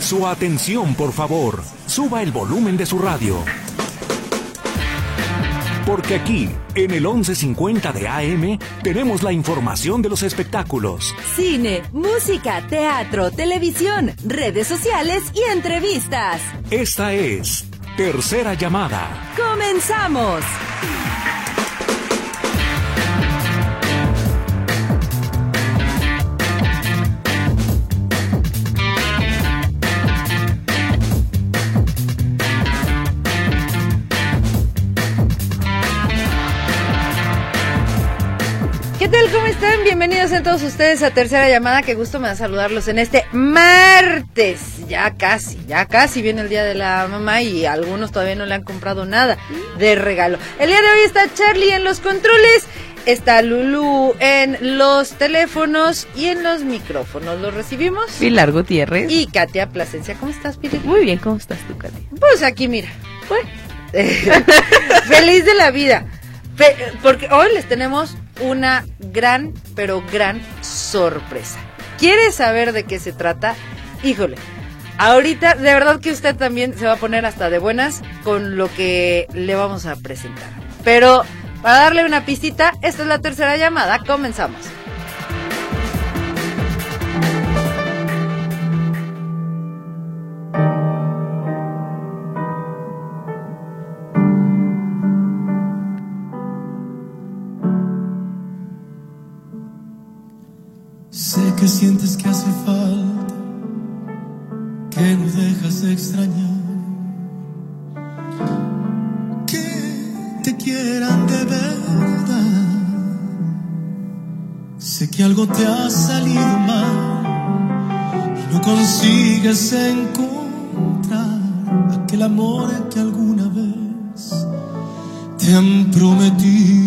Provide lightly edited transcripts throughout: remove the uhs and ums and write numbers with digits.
Su atención, por favor. Suba el volumen de su radio. Porque aquí, en el 1150 de AM, tenemos la información de los espectáculos. Cine, música, teatro, televisión, redes sociales y entrevistas. Esta es Tercera Llamada. ¡Comenzamos! ¿Qué tal? ¿Cómo están? Bienvenidos a todos ustedes a Tercera Llamada. Qué gusto me da saludarlos en este martes. Ya casi viene el Día de la Mamá y algunos todavía no le han comprado nada de regalo. El día de hoy está Charlie en los controles, está Lulú en los teléfonos y en los micrófonos. ¿Los recibimos? Pilar Gutiérrez. Y Katia Plasencia. ¿Cómo estás, Pilar? Muy bien, ¿cómo estás tú, Katia? Pues aquí, mira. Feliz de la vida. Porque hoy les tenemos una gran, pero gran sorpresa. ¿Quieres saber de qué se trata? Híjole, ahorita de verdad que usted también se va a poner hasta de buenas con lo que le vamos a presentar. Pero para darle una pistita, esta es la Tercera Llamada. Comenzamos. Sé que sientes que hace falta, que no dejas de extrañar, que te quieran de verdad. Sé que algo te ha salido mal y no consigues encontrar aquel amor que alguna vez te han prometido.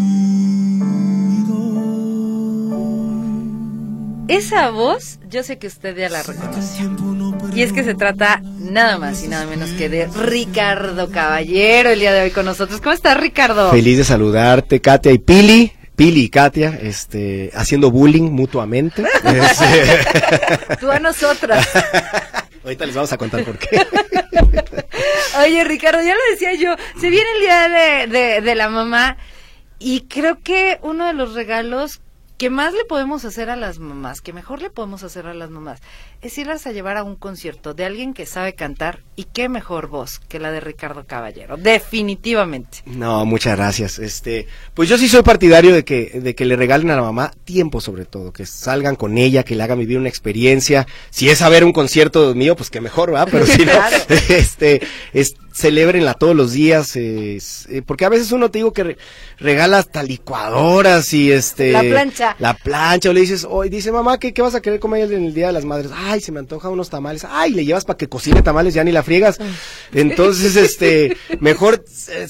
Esa voz, yo sé que usted ya la reconoció. Y es que se trata nada más y nada menos que de Ricardo Caballero el día de hoy con nosotros. ¿Cómo estás, Ricardo? Feliz de saludarte, Katia y Pili y Katia, haciendo bullying mutuamente. Tú a nosotras. Ahorita les vamos a contar por qué. Oye, Ricardo, ya lo decía yo, se viene el día de la mamá y creo que uno de los regalos que más le podemos hacer a las mamás, que mejor le podemos hacer a las mamás, es irlas a llevar a un concierto de alguien que sabe cantar, y qué mejor voz que la de Ricardo Caballero, definitivamente. No, muchas gracias. Pues yo sí soy partidario de que le regalen a la mamá tiempo, sobre todo, que salgan con ella, que le hagan vivir una experiencia. Si es a ver un concierto mío, pues que mejor, ¿verdad? Pero si no, Claro. celébrenla todos los días, porque a veces uno te digo que regala hasta licuadoras y La plancha, o le dices, hoy dice mamá, ¿qué vas a querer comer en el Día de las Madres? Ay, se me antoja unos tamales. Ay, le llevas para que cocine tamales, ya ni la friegas. Entonces, mejor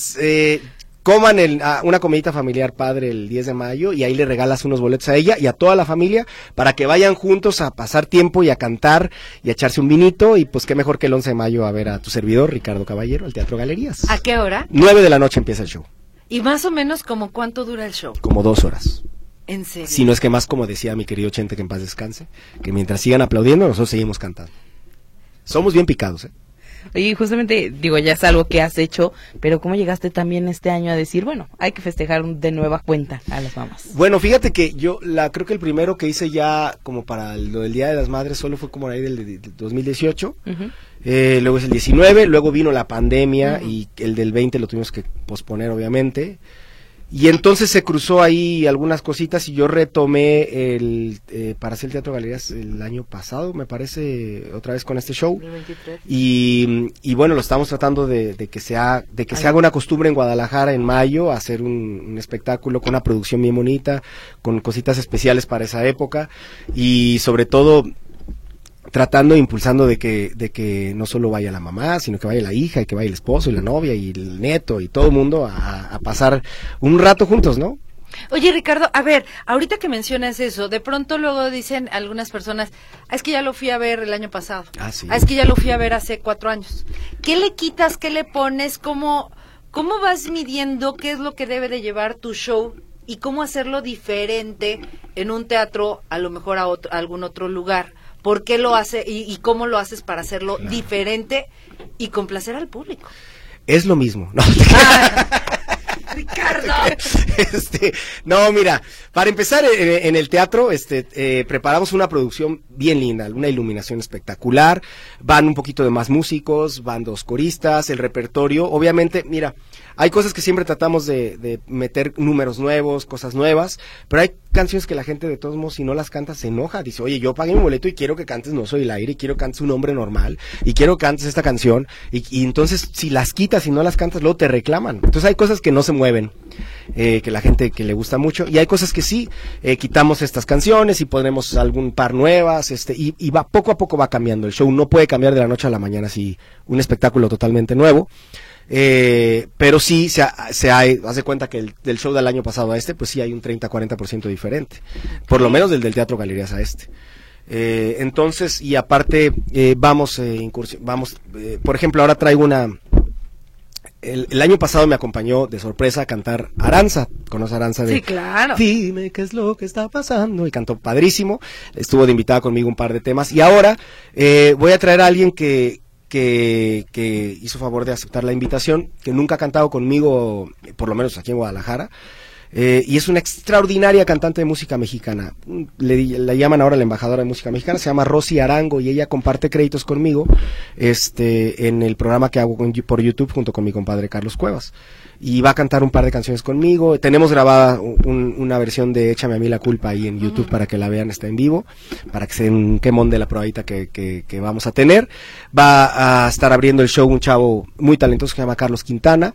coman una comidita familiar padre el 10 de mayo y ahí le regalas unos boletos a ella y a toda la familia para que vayan juntos a pasar tiempo y a cantar y a echarse un vinito, y pues qué mejor que el 11 de mayo a ver a tu servidor, Ricardo Caballero, al Teatro Galerías. ¿A qué hora? 9 de la noche empieza el show. Y más o menos, ¿como cuánto dura el show? Como 2 horas. ¿En serio? Si no es que más, como decía mi querido Chente, que en paz descanse, que mientras sigan aplaudiendo, nosotros seguimos cantando. Somos bien picados, Oye, justamente, digo, ya es algo que has hecho, pero ¿cómo llegaste también este año a decir, bueno, hay que festejar de nueva cuenta a las mamás? Bueno, fíjate que yo creo que el primero que hice ya como para lo del Día de las Madres solo fue como ahí del 2018, luego es el 19, luego vino la pandemia y el del 20 lo tuvimos que posponer, obviamente. Y entonces se cruzó ahí algunas cositas y yo retomé para hacer el Teatro Galerías el año pasado, me parece, otra vez con este show. 2023. Y bueno, lo estamos tratando de que se haga una costumbre en Guadalajara en mayo, hacer un espectáculo con una producción bien bonita, con cositas especiales para esa época, y sobre todo tratando, impulsando de que no solo vaya la mamá, sino que vaya la hija, y que vaya el esposo y la novia y el neto y todo el mundo a pasar un rato juntos, ¿no? Oye, Ricardo, a ver, ahorita que mencionas eso, de pronto luego dicen algunas personas, es que ya lo fui a ver el año pasado, Sí. es que ya lo fui a ver hace 4 años. ¿Qué le quitas, qué le pones, cómo vas midiendo qué es lo que debe de llevar tu show y cómo hacerlo diferente en un teatro, a lo mejor a algún otro lugar? por qué lo hace y cómo lo haces para hacerlo diferente y complacer al público. Es lo mismo, ¿no? Ricardo. No, mira, para empezar en el teatro, preparamos una producción bien linda, una iluminación espectacular, van un poquito de más músicos, van 2 coristas, el repertorio, obviamente, mira, hay cosas que siempre tratamos de meter números nuevos, cosas nuevas, pero hay canciones que la gente de todos modos, si no las canta, se enoja, dice, oye, yo pagué mi boleto y quiero que cantes No Soy el Aire, y quiero que cantes Un Hombre Normal, y quiero que cantes esta canción, y entonces, si las quitas y no las cantas, luego te reclaman. Entonces hay cosas que no se mueven, que la gente que le gusta mucho, y hay cosas que sí, quitamos estas canciones y ponemos algún par nuevas, y va, poco a poco va cambiando el show, no puede cambiar de la noche a la mañana así, un espectáculo totalmente nuevo. Pero sí haz de cuenta que del show del año pasado a pues sí hay un 30-40% diferente, por lo menos del Teatro Galerías a entonces, y aparte vamos, por ejemplo, ahora traigo el año pasado me acompañó de sorpresa a cantar Aranza. ¿Conoce Aranza? Sí, claro. Dime qué es lo que está pasando, y cantó padrísimo, estuvo de invitada conmigo un par de temas, y ahora voy a traer a alguien que hizo favor de aceptar la invitación, que nunca ha cantado conmigo, por lo menos aquí en Guadalajara, y es una extraordinaria cantante de música mexicana. La llaman ahora la embajadora de música mexicana, se llama Rosy Arango, y ella comparte créditos conmigo en el programa que hago por YouTube junto con mi compadre Carlos Cuevas, y va a cantar un par de canciones conmigo. Tenemos grabada una versión de Échame a mí la culpa ahí en YouTube para que la vean, está en vivo, para que se den un quemón de la probadita que vamos a tener. Va a estar abriendo el show un chavo muy talentoso que se llama Carlos Quintana,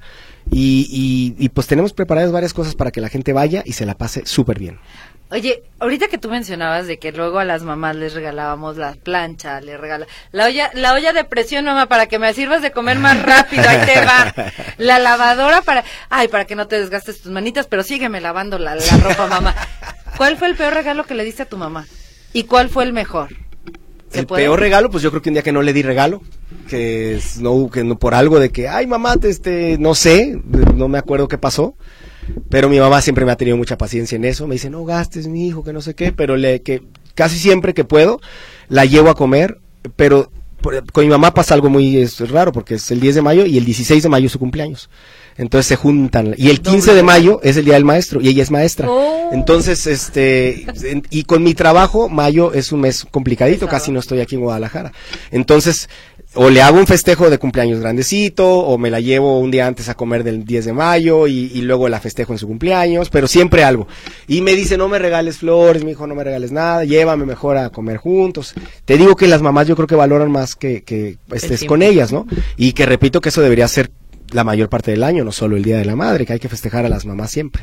y pues tenemos preparadas varias cosas para que la gente vaya y se la pase súper bien. Oye, ahorita que tú mencionabas de que luego a las mamás les regalábamos la plancha, la olla de presión, mamá, para que me sirvas de comer más rápido, ahí te va. La lavadora para que no te desgastes tus manitas, pero sígueme lavando la ropa, mamá. ¿Cuál fue el peor regalo que le diste a tu mamá? ¿Y cuál fue el mejor? El peor regalo, pues yo creo que un día que no le di regalo, que no por algo de que, ay, mamá, no sé, no me acuerdo qué pasó. Pero mi mamá siempre me ha tenido mucha paciencia en eso, me dice, no gastes, mi hijo, que no sé qué, pero que casi siempre que puedo la llevo a comer, pero con mi mamá pasa algo muy raro, porque es el 10 de mayo y el 16 de mayo es su cumpleaños. Entonces se juntan, y el 15 de mayo es el día del maestro, y ella es maestra. Entonces, y con mi trabajo, mayo es un mes complicadito, casi no estoy aquí en Guadalajara. Entonces, o le hago un festejo de cumpleaños grandecito, o me la llevo un día antes a comer del 10 de mayo, y luego la festejo en su cumpleaños, pero siempre algo. Y me dice, no me regales flores, mi hijo, no me regales nada, llévame mejor a comer juntos. Te digo que las mamás yo creo que valoran más que estés con ellas, ¿no? Y que repito que eso debería ser la mayor parte del año, no solo el Día de la Madre, que hay que festejar a las mamás siempre.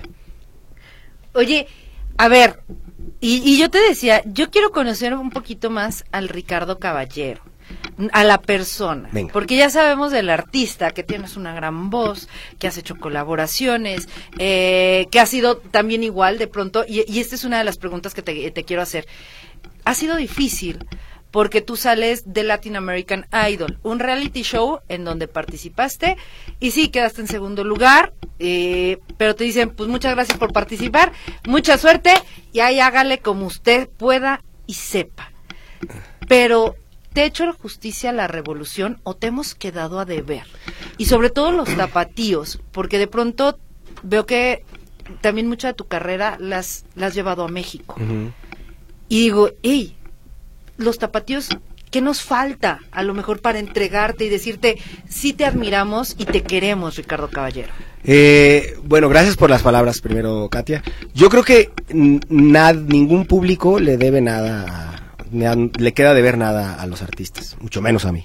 Oye, a ver, y yo te decía, yo quiero conocer un poquito más al Ricardo Caballero, a la persona. Venga. Porque ya sabemos del artista, que tienes una gran voz, que has hecho colaboraciones, que ha sido también igual de pronto, y esta es una de las preguntas que te quiero hacer. Ha sido difícil, porque tú sales de Latin American Idol, un reality show en donde participaste, y sí, quedaste en segundo lugar, pero te dicen, pues muchas gracias por participar, mucha suerte, y ahí hágale como usted pueda y sepa. Pero, ¿te ha hecho justicia la revolución o te hemos quedado a deber? Y sobre todo los tapatíos, porque de pronto veo que también mucha de tu carrera la has llevado a México. Uh-huh. Y digo, hey, los tapatíos, ¿qué nos falta a lo mejor para entregarte y decirte, sí te admiramos y te queremos, Ricardo Caballero? Bueno, gracias por las palabras primero, Katia. Yo creo que ningún público le debe nada, le queda de ver nada a los artistas, mucho menos a mí.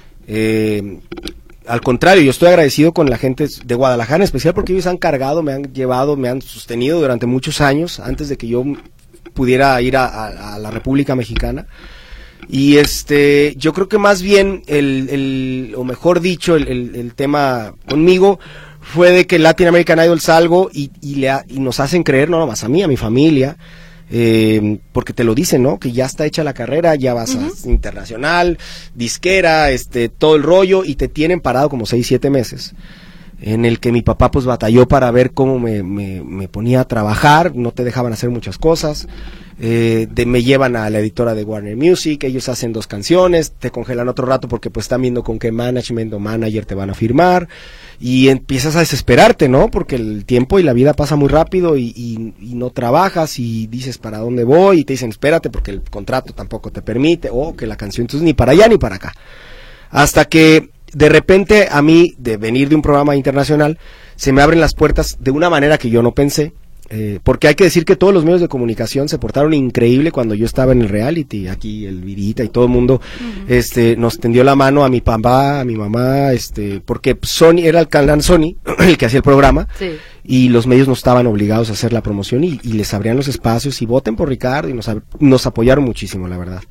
Al contrario, yo estoy agradecido con la gente de Guadalajara en especial, porque ellos han cargado, me han llevado, me han sostenido durante muchos años, antes de que yo pudiera ir a la República Mexicana. Y yo creo que más bien o mejor dicho, el tema conmigo fue de que Latin American Idol salgo y nos hacen creer, no nomás a mí, a mi familia, porque te lo dicen, ¿no? Que ya está hecha la carrera, ya vas a internacional, disquera, todo el rollo, y te tienen parado como 6-7 meses. En el que mi papá pues batalló para ver cómo me ponía a trabajar, no te dejaban hacer muchas cosas, me llevan a la editora de Warner Music, ellos hacen 2 canciones, te congelan otro rato porque pues están viendo con qué management o manager te van a firmar, y empiezas a desesperarte, ¿no? Porque el tiempo y la vida pasa muy rápido y no trabajas y dices ¿para dónde voy? Y te dicen espérate porque el contrato tampoco te permite, o que la canción, entonces ni para allá ni para acá. Hasta que de repente a mí, de venir de un programa internacional, se me abren las puertas de una manera que yo no pensé. Porque hay que decir que todos los medios de comunicación se portaron increíble cuando yo estaba en el reality, aquí el Virita y todo el mundo, nos tendió la mano a mi papá, a mi mamá, porque Sony, era el canal Sony, el que hacía el programa, sí. Y los medios no estaban obligados a hacer la promoción y les abrían los espacios y voten por Ricardo y nos apoyaron muchísimo, la verdad.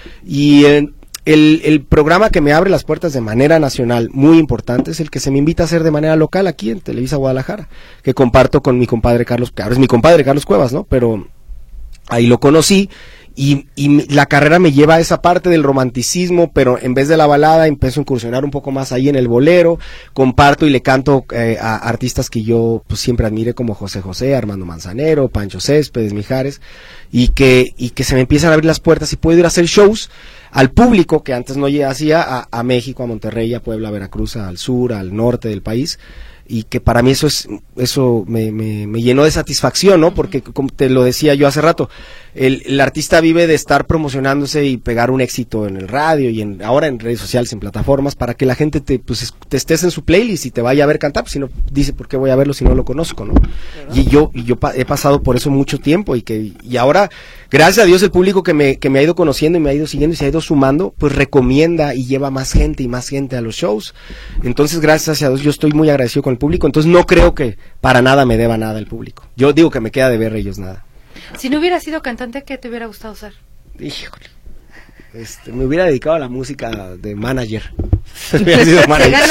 Y el programa que me abre las puertas de manera nacional, muy importante, es el que se me invita a hacer de manera local aquí en Televisa Guadalajara, que comparto con mi compadre Carlos, que ahora es mi compadre Carlos Cuevas, ¿no? Pero ahí lo conocí y la carrera me lleva a esa parte del romanticismo, pero en vez de la balada empiezo a incursionar un poco más ahí en el bolero, comparto y le canto a artistas que yo pues siempre admiré como José José, Armando Manzanero, Pancho Céspedes, Mijares, y que se me empiezan a abrir las puertas y puedo ir a hacer shows al público que antes no hacía, a México, a Monterrey, a Puebla, a Veracruz, al sur, al norte del país, y que para mí eso me llenó de satisfacción, ¿no? Porque como te lo decía yo hace rato, el artista vive de estar promocionándose y pegar un éxito en el radio y ahora en redes sociales, en plataformas, para que la gente te estés en su playlist y te vaya a ver cantar, pues si no, dice, ¿por qué voy a verlo si no lo conozco, no? Y yo he pasado por eso mucho tiempo y ahora, gracias a Dios, el público que me ha ido conociendo y me ha ido siguiendo y se ha ido sumando, pues recomienda y lleva más gente a los shows. Entonces, gracias a Dios, yo estoy muy agradecido con el público, entonces no creo que para nada me deba nada el público. Yo digo que me queda de ver ellos nada. Si no hubieras sido cantante, ¿qué te hubiera gustado ser? Híjole. Me hubiera dedicado a la música de manager. Hubiera sido manager.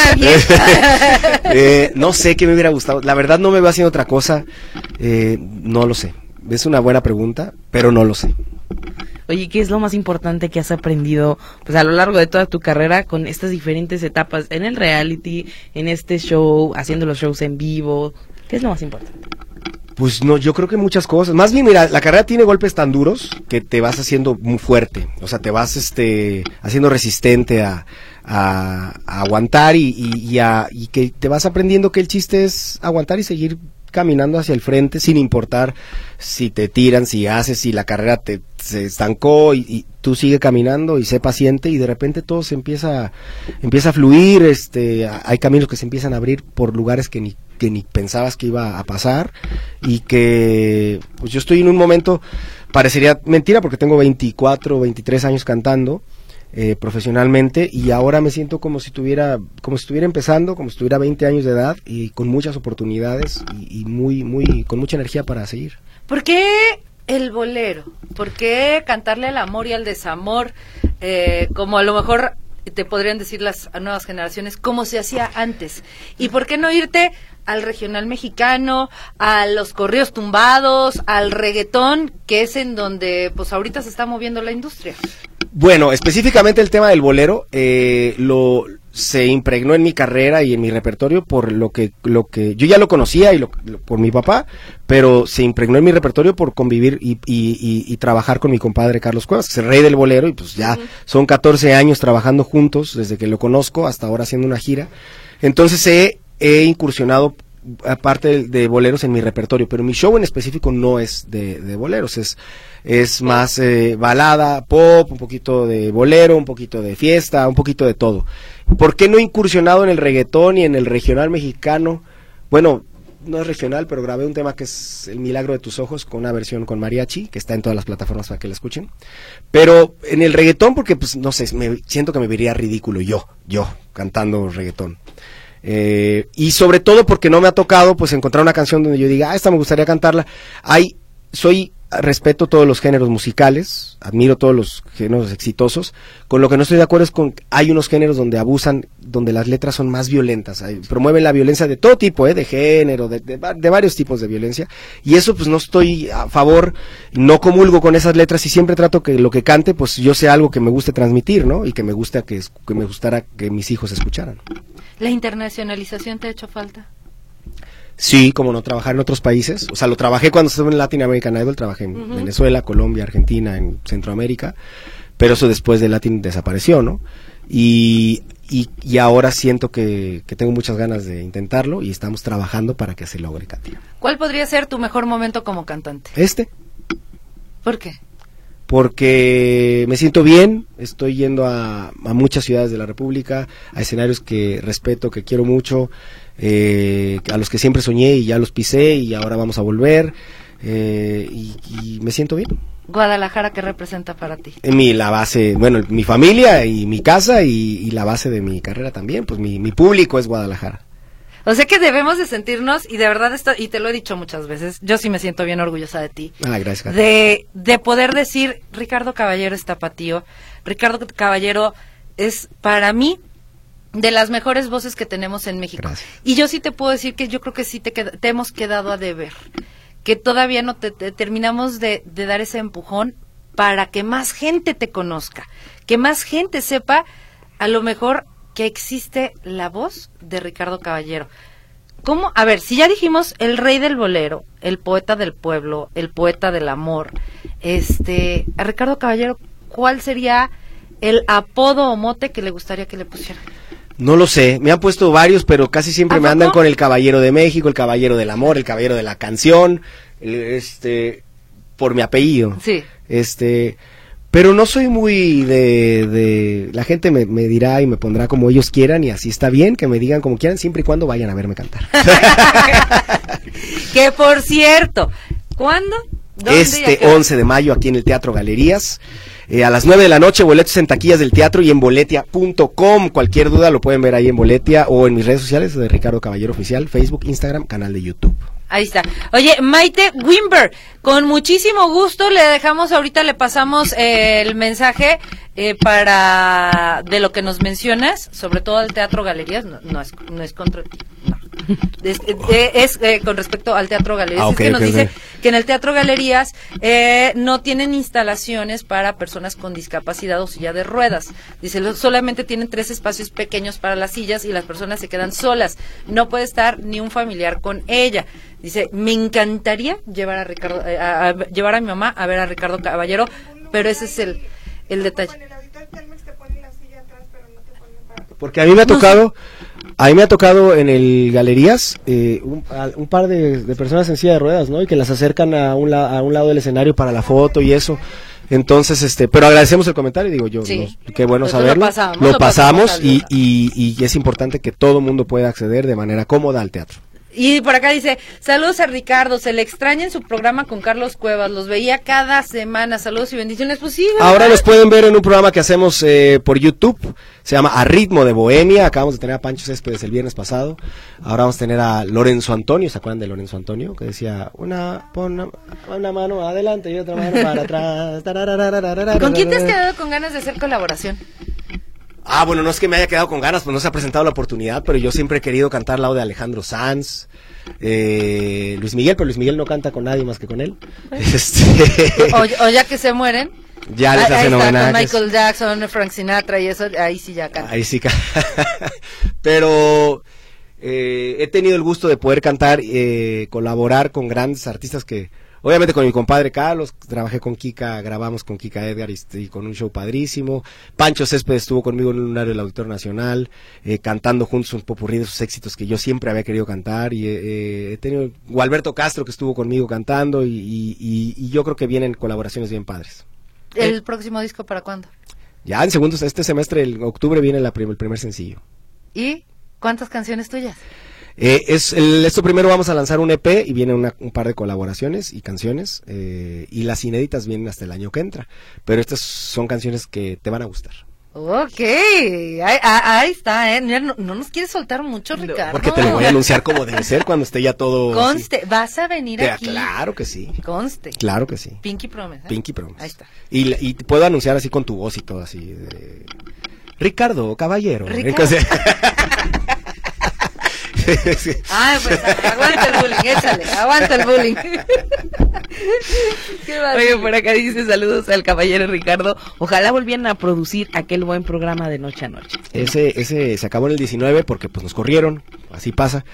No sé qué me hubiera gustado. La verdad no me veo haciendo otra cosa. No lo sé. Es una buena pregunta, pero no lo sé. Oye, ¿qué es lo más importante que has aprendido pues a lo largo de toda tu carrera con estas diferentes etapas en el reality, en este show, haciendo los shows en vivo? ¿Qué es lo más importante? Pues no, yo creo que muchas cosas. Más bien, mira, la carrera tiene golpes tan duros que te vas haciendo muy fuerte. O sea, te vas haciendo resistente a aguantar y que te vas aprendiendo que el chiste es aguantar y seguir caminando hacia el frente sin importar si te tiran, si la carrera se estancó y tú sigue caminando y sé paciente y de repente todo se empieza a fluir, hay caminos que se empiezan a abrir por lugares que ni pensabas que iba a pasar y que pues yo estoy en un momento, parecería mentira porque tengo 24, 23 años cantando profesionalmente y ahora me siento como si estuviera empezando, como si tuviera 20 años de edad y con muchas oportunidades y muy con mucha energía para seguir. ¿Por qué el bolero? ¿Por qué cantarle al amor y al desamor? Como a lo mejor te podrían decir las nuevas generaciones, como se hacía antes. ¿Y por qué no irte al regional mexicano, a los corridos tumbados, al reggaetón, que es en donde pues ahorita se está moviendo la industria? Bueno, específicamente el tema del bolero se impregnó en mi carrera y en mi repertorio por lo que yo ya lo conocía por mi papá, pero se impregnó en mi repertorio por convivir y trabajar con mi compadre Carlos Cuevas, que es el rey del bolero, y pues ya son 14 años trabajando juntos desde que lo conozco hasta ahora haciendo una gira. Entonces he incursionado aparte de boleros en mi repertorio, pero mi show en específico no es de boleros, es más balada, pop, un poquito de bolero, un poquito de fiesta, un poquito de todo. ¿Por qué no he incursionado en el reggaetón y en el regional mexicano? Bueno, no es regional, pero grabé un tema que es El Milagro de tus Ojos con una versión con mariachi, que está en todas las plataformas para que la escuchen. Pero en el reggaetón, porque pues no sé, siento que me vería ridículo yo cantando reggaetón. Y sobre todo porque no me ha tocado pues encontrar una canción donde yo diga, esta me gustaría cantarla. Respeto todos los géneros musicales, admiro todos los géneros exitosos. Con lo que no estoy de acuerdo es con hay unos géneros donde abusan, donde las letras son más violentas, promueven la violencia de todo tipo, de género, de varios tipos de violencia, y eso pues no estoy a favor, no comulgo con esas letras y siempre trato que lo que cante pues yo sea algo que me guste transmitir, ¿no? Y que me gustara que mis hijos escucharan. ¿La internacionalización te ha hecho falta? Sí, como no, trabajar en otros países. O sea, lo trabajé cuando estuve en Latin American Idol, trabajé en Venezuela, Colombia, Argentina, en Centroamérica, pero eso después de Latin desapareció, ¿no? Y ahora siento que tengo muchas ganas de intentarlo y estamos trabajando para que se logre, Katia. ¿Cuál podría ser tu mejor momento como cantante? ¿Por qué? Porque me siento bien, estoy yendo a muchas ciudades de la República, a escenarios que respeto, que quiero mucho, a los que siempre soñé y ya los pisé y ahora vamos a volver, y me siento bien. Guadalajara, ¿qué representa para ti? La base, bueno, mi familia y mi casa y la base de mi carrera también, pues mi público es Guadalajara. O sea que debemos de sentirnos, y de verdad esto, y te lo he dicho muchas veces, yo sí me siento bien orgullosa de ti. Gracias, Katia. De poder decir, Ricardo Caballero es tapatío, Ricardo Caballero es para mí de las mejores voces que tenemos en México. Gracias. Y yo sí te puedo decir que yo creo que sí te hemos quedado a deber, que todavía no te terminamos de dar ese empujón para que más gente te conozca, que más gente sepa a lo mejor que existe la voz de Ricardo Caballero. ¿Cómo? A ver, si ya dijimos el rey del bolero, el poeta del pueblo, el poeta del amor, a Ricardo Caballero, ¿cuál sería el apodo o mote que le gustaría que le pusieran? No lo sé, me han puesto varios, pero casi siempre me andan con el Caballero de México, el Caballero del Amor, el Caballero de la Canción, por mi apellido. Sí. Pero no soy muy la gente me dirá y me pondrá como ellos quieran y así está bien, que me digan como quieran, siempre y cuando vayan a verme cantar. Que por cierto, ¿cuándo? ¿Dónde? 11 de mayo aquí en el Teatro Galerías. A las 9 de la noche, boletos en taquillas del teatro y en boletia.com. Cualquier duda lo pueden ver ahí en Boletia o en mis redes sociales de Ricardo Caballero Oficial, Facebook, Instagram, canal de YouTube. Ahí está. Oye, Maite Wimber, con muchísimo gusto le pasamos el mensaje para de lo que nos mencionas, sobre todo al Teatro Galerías, no es contra ti, no. Es con respecto al Teatro Galerías. Okay, es que nos dice que en el Teatro Galerías no tienen instalaciones para personas con discapacidad o silla de ruedas. Dice, solamente tienen 3 espacios pequeños para las sillas y las personas se quedan solas. No puede estar ni un familiar con ella. Dice, me encantaría llevar a Ricardo, llevar a mi mamá a ver a Ricardo Caballero, pero ese es el detalle. Porque a mí me ha tocado en el Galerías un par de personas en silla de ruedas, ¿no? Y que las acercan a un lado del escenario para la foto y eso. Entonces, pero agradecemos el comentario, digo yo, sí. Qué bueno Pues saberlo. Lo pasamos y es importante que todo mundo pueda acceder de manera cómoda al teatro. Y por acá dice, saludos a Ricardo, se le extraña en su programa con Carlos Cuevas, los veía cada semana, saludos y bendiciones, pues sí, ¿verdad? Ahora los pueden ver en un programa que hacemos por YouTube, se llama A Ritmo de Bohemia, acabamos de tener a Pancho Céspedes el viernes pasado, ahora vamos a tener a Lorenzo Antonio, ¿se acuerdan de Lorenzo Antonio? Que decía, una mano adelante y otra mano para atrás. ¿Con quién te has quedado con ganas de hacer colaboración? Bueno, no es que me haya quedado con ganas, pues no se ha presentado la oportunidad, pero yo siempre he querido cantar al lado de Alejandro Sanz, Luis Miguel, pero Luis Miguel no canta con nadie más que con él. O ya que se mueren. Ya les hacen homenajes. Con Michael Jackson, Frank Sinatra y eso, ahí sí ya canta. Ahí sí pero he tenido el gusto de poder cantar, colaborar con grandes artistas que... Obviamente con mi compadre Carlos, trabajé con Kika, grabamos con Kika Edgar y con un show padrísimo. Pancho Céspedes estuvo conmigo en un lunario del Auditorio Nacional, cantando juntos un popurrí de sus éxitos que yo siempre había querido cantar. Y he tenido Gualberto Castro que estuvo conmigo cantando y yo creo que vienen colaboraciones bien padres. ¿El próximo disco para cuándo? Ya en este semestre, en octubre, viene el primer sencillo. ¿Y cuántas canciones tuyas? Esto primero vamos a lanzar un EP y viene un par de colaboraciones y canciones y las inéditas vienen hasta el año que entra, pero estas son canciones que te van a gustar. Ok, ahí está, no nos quieres soltar mucho, Ricardo. Porque te lo voy a anunciar como debe ser cuando esté ya todo... Conste, así. vas a venir aquí. Claro que sí. Conste. Claro que sí. Pinky Promise. Pinky Promise. Ahí está. Y puedo anunciar así con tu voz y todo así. Ricardo Caballero. Ay, pues aguanta el bullying, échale, aguanta el bullying. Oye, por acá dice saludos al caballero Ricardo. Ojalá volvieran a producir aquel buen programa de Noche a Noche. Ese se acabó en el 19 porque pues nos corrieron, así pasa.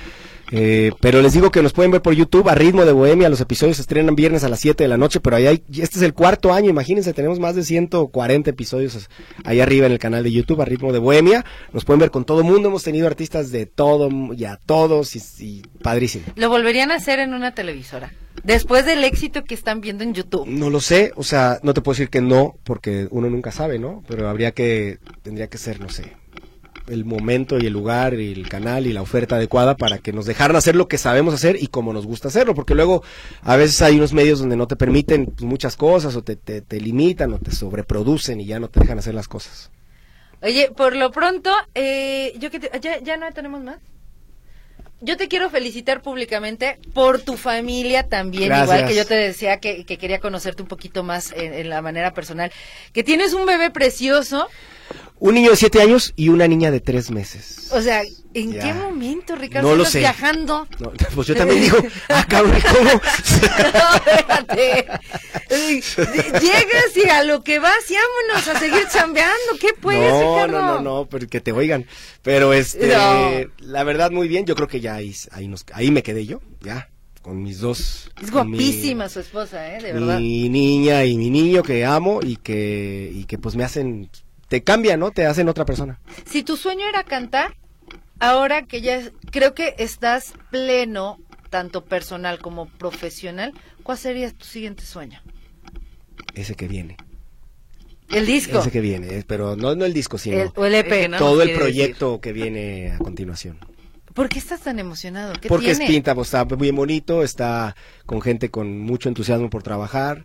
Pero les digo que nos pueden ver por YouTube a Ritmo de Bohemia. Los episodios se estrenan viernes a las 7 de la noche, pero este es el 4º año, imagínense, tenemos más de 140 episodios ahí arriba en el canal de YouTube a Ritmo de Bohemia. Nos pueden ver con todo mundo, hemos tenido artistas de todo y a todos y padrísimo. ¿Lo volverían a hacer en una televisora? Después del éxito que están viendo en YouTube. No lo sé, o sea, no te puedo decir que no, porque uno nunca sabe, ¿no? Pero tendría que ser, no sé, el momento y el lugar y el canal y la oferta adecuada para que nos dejaran hacer lo que sabemos hacer y como nos gusta hacerlo, porque luego a veces hay unos medios donde no te permiten pues, muchas cosas o te limitan o te sobreproducen y ya no te dejan hacer las cosas. Oye, por lo pronto, ¿ya no tenemos más? Yo te quiero felicitar públicamente por tu familia también, Gracias. Igual que yo te decía que quería conocerte un poquito más en la manera personal, que tienes un bebé precioso. Un niño de 7 años y una niña de 3 meses. O sea, ¿en Ya. qué momento, Ricardo, No lo estás sé. viajando? No, pues yo también digo, cabrón, ¿cómo? No, espérate. Llegas y a lo que vas y vámonos a seguir chambeando. ¿Qué pues, Ricardo? No, pero que te oigan. Pero No. la verdad muy bien, yo creo que ya ahí me quedé yo, ya, con mis dos. Es con guapísima su esposa, de verdad. Mi niña y mi niño que amo y que pues me hacen, te cambian, ¿no? Te hacen otra persona. Si tu sueño era cantar, ahora que ya creo que estás pleno, tanto personal como profesional, ¿cuál sería tu siguiente sueño? Ese que viene. El disco. Ese que viene, pero no el disco, sino O el EP. Que no todo nos el quiere proyecto que viene a continuación. ¿Por qué estás tan emocionado? ¿Qué Porque tiene? es pinta, pues está muy bonito, está con gente con mucho entusiasmo por trabajar.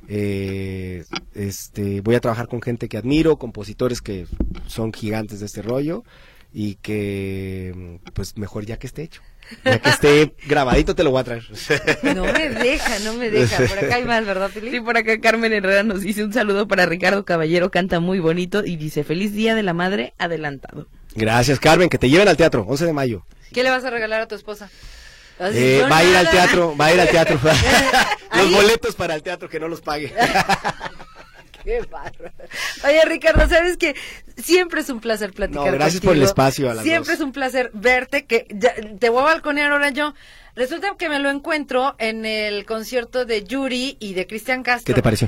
Voy a trabajar con gente que admiro, compositores que son gigantes de este rollo y que pues mejor ya que esté hecho. Ya que esté grabadito te lo voy a traer. No me deja. Por acá hay más, ¿verdad, Felipe? Sí, por acá Carmen Herrera nos dice un saludo para Ricardo Caballero, canta muy bonito y dice feliz día de la madre adelantado. Gracias, Carmen, que te lleven al teatro, 11 de mayo. ¿Qué le vas a regalar a tu esposa? Va a ir al teatro, ¿Ahí? Los boletos para el teatro que no los pague. Qué bárbaro. Oye, Ricardo, sabes que siempre es un placer platicar No, gracias contigo. por el espacio a las Siempre dos. es un placer verte, que ya, te voy a balconear ahora yo. Resulta que me lo encuentro en el concierto de Yuri y de Cristian Castro. ¿Qué te pareció?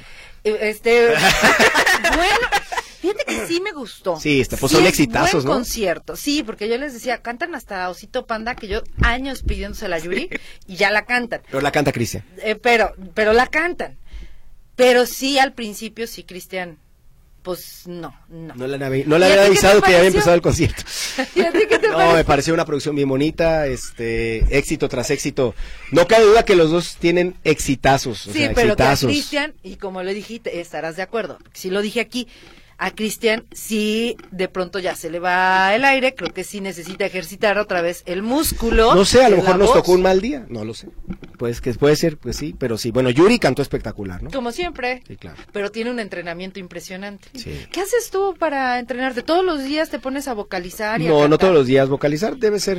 Bueno, fíjate que sí me gustó. Sí, pues son es exitazos, buen ¿no? concierto, sí, porque yo les decía, cantan hasta Osito Panda, que yo años pidiéndose a Yuri, y ya la cantan. Pero la canta Cristian. Pero la cantan. Pero sí, al principio, sí, Cristian, pues no. No le ¿Y a había ti qué avisado te que ya había pareció? empezado el concierto. ¿Y a ti qué te No, pareció? me pareció una producción bien bonita, éxito tras éxito. No cabe duda que los dos tienen exitazos, Sí, o sea, pero que a exitazos. Cristian, y como lo dijiste, estarás de acuerdo, si lo dije aquí, a Cristian sí de pronto ya se le va el aire, creo que sí necesita ejercitar otra vez el músculo. No sé, a lo de mejor la nos voz. tocó un mal día, no lo sé. Pues que puede ser, pues sí, pero sí. Bueno, Yuri cantó espectacular, ¿no? Como siempre. Sí, claro. Pero tiene un entrenamiento impresionante. Sí. ¿Qué haces tú para entrenarte? ¿Todos los días te pones a vocalizar y a No cantar? todos los días. Vocalizar debe ser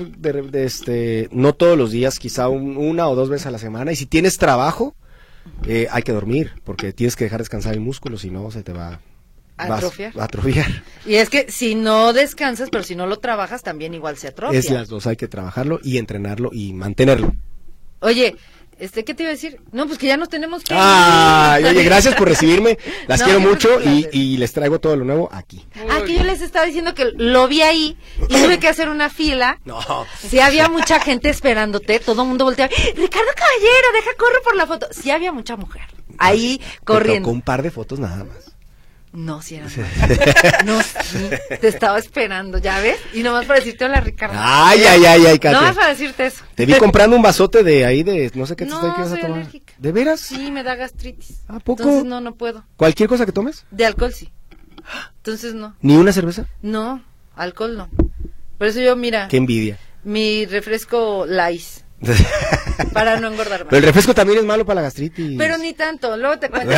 no todos los días, quizá una o dos veces a la semana. Y si tienes trabajo, hay que dormir, porque tienes que dejar descansar el músculo, si no se te va Atrofiar. a atrofiar. Y es que si no descansas, pero si no lo trabajas, también igual se atrofia. Es las dos, hay que trabajarlo y entrenarlo y mantenerlo. Oye, ¿qué te iba a decir? No, pues que ya nos tenemos que ir. Ay, oye, gracias por recibirme. Las No, quiero siempre mucho es un placer. y les traigo todo lo nuevo aquí. Que yo les estaba diciendo que lo vi ahí y tuve que hacer una fila. No. Sí había mucha gente esperándote, todo el mundo volteaba. Ricardo Caballero, deja corro por la foto. Sí había mucha mujer ahí Me corriendo. tocó un par de fotos nada más. No, sí era no, sí, te estaba esperando, ¿ya ves? Y nomás para decirte hola, Ricardo. Ay, Katia. Nomás para decirte eso. Te vi comprando un vasote de ahí de no sé qué te No, quieres soy tomar. alérgica. ¿De veras? Sí, me da gastritis. ¿A poco? Entonces no puedo. ¿Cualquier cosa que tomes? De alcohol sí. Entonces no. ¿Ni una cerveza? No, alcohol no. Por eso yo, mira, Qué envidia. mi refresco Lais, para no engordar más. Pero el refresco también es malo para la gastritis. Pero ni tanto, luego te cuento.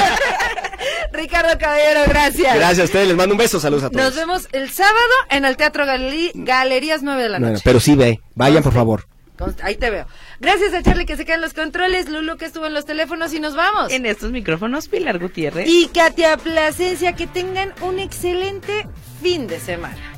Ricardo Caballero, gracias. Gracias a ustedes, les mando un beso, saludos a todos. Nos vemos el sábado en el Teatro Galerías 9 de la Bueno, noche. pero sí vayan por favor. Ahí te veo. Gracias a Charlie que se queda en los controles, Lulu que estuvo en los teléfonos y nos vamos. En estos micrófonos, Pilar Gutiérrez. Y Katia Plasencia, que tengan un excelente fin de semana.